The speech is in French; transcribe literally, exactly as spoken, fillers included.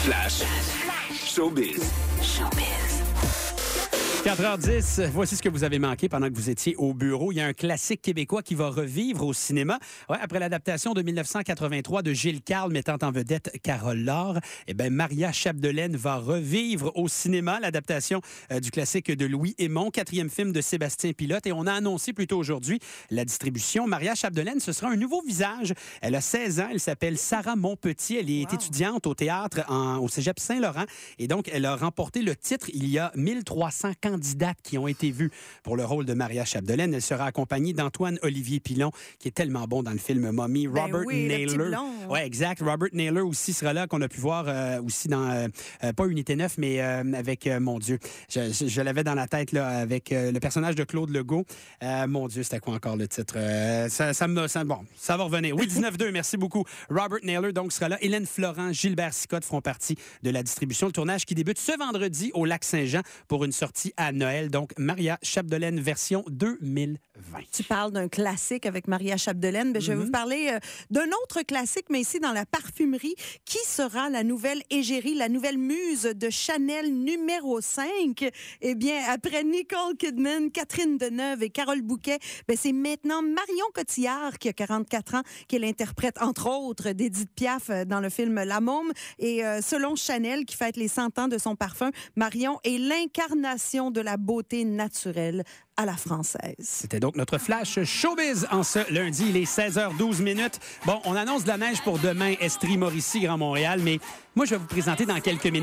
Flash. Showbiz. Showbiz. quatre heures dix, voici ce que vous avez manqué pendant que vous étiez au bureau. Il y a un classique québécois qui va revivre au cinéma. Ouais, après l'adaptation de dix-neuf cent quatre-vingt-trois de Gilles Carle mettant en vedette Carole Laure, eh ben Maria Chapdelaine va revivre au cinéma l'adaptation euh, du classique de Louis Hémon, quatrième film de Sébastien Pilote. Et on a annoncé plus tôt aujourd'hui la distribution. Maria Chapdelaine, ce sera un nouveau visage. Elle a seize ans. Elle s'appelle Sarah Monpetit. Elle est wow. étudiante au théâtre en, au Cégep Saint-Laurent. Et donc, elle a remporté le titre. Il y a mille trois cents candidates qui ont été vues pour le rôle de Maria Chapdelaine. Elle sera accompagnée d'Antoine-Olivier Pilon, qui est tellement bon dans le film Mommy. Ben Robert oui, Naylor. Oui, exact. Robert Naylor aussi sera là, qu'on a pu voir euh, aussi dans, euh, euh, pas Unité neuf, mais euh, avec, euh, mon Dieu, je, je, je l'avais dans la tête, là, avec euh, le personnage de Claude Legault. Euh, mon Dieu, c'était quoi encore le titre? Euh, ça, ça me, ça, bon, ça va revenir. Oui, dix-neuf deux, merci beaucoup. Robert Naylor, donc, sera là. Hélène Florent, Gilbert Sicotte feront partie de la distribution. Le tournage qui débute ce vendredi au Lac-Saint-Jean pour une sortie à Noël. Donc, Maria Chapdelaine version deux mille vingt. Tu parles d'un classique avec Maria Chapdelaine. Ben, mm-hmm. Je vais vous parler euh, d'un autre classique, mais ici dans la parfumerie. Qui sera la nouvelle égérie, la nouvelle muse de Chanel numéro cinq? Eh bien, après Nicole Kidman, Catherine Deneuve et Carole Bouquet, ben, c'est maintenant Marion Cotillard, qui a quarante-quatre ans, qui est l'interprète, entre autres, d'Édith Piaf dans le film La Môme. Et euh, selon Chanel, qui fête les cent ans de son parfum, Marion est l'incarnation de la beauté naturelle à la française. C'était donc notre flash showbiz en ce lundi. Il est seize heures douze minutes. Bon, on annonce de la neige pour demain, Estrie, Mauricie, Grand Montréal, mais moi, je vais vous présenter dans quelques minutes